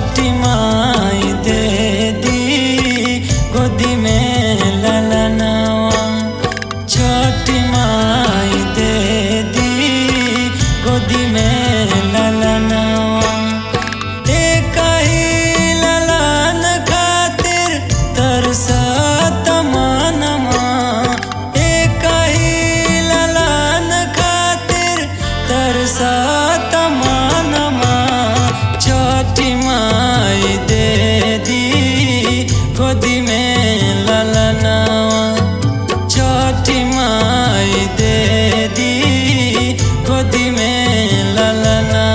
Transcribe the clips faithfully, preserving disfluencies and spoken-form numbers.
छठी माई दे दी गोदी में ललनवा। छठी माई दे दी गोदी में ललनवा। एक ही ललन खातिर तरसत मनवा। एक ही ललन खातिर तरसत मनवा। छठी माई दे दी गोदी में ललनवा। छठी माई दे दी गोदी में ललनवा।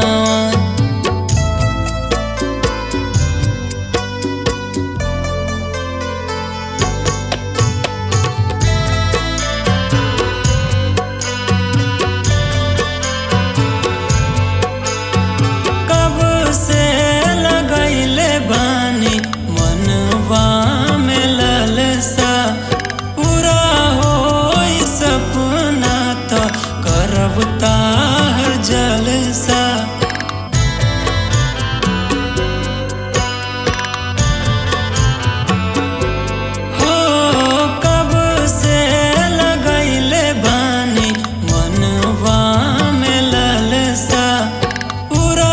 से लगैले बानी मनवा में ललसा। पूरा होई सपना त करब ताहर जलसा। हो कब से लगैले बानी मनवा में ललसा। पूरा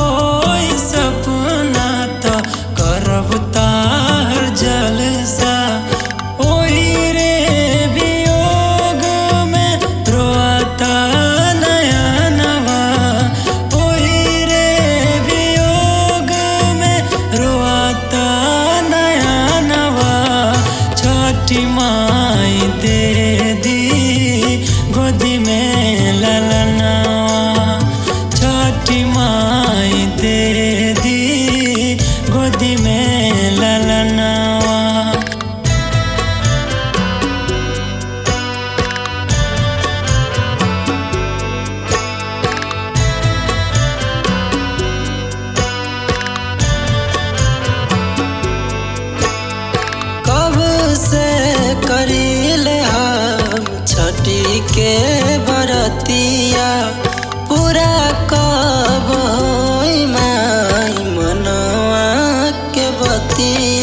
सपना त करब ताहर जलसा। ओही रे वियोग में रोता नयनवा। ओही रे वियोग में रोता नयनवा। छठी माई दे दी गोदी में ललनवा। छठी माई दे दी गोदी में ललनवा। कब से करीले हम छठी के बरतिया। पूरा कब होई माई मनवा के बतिया।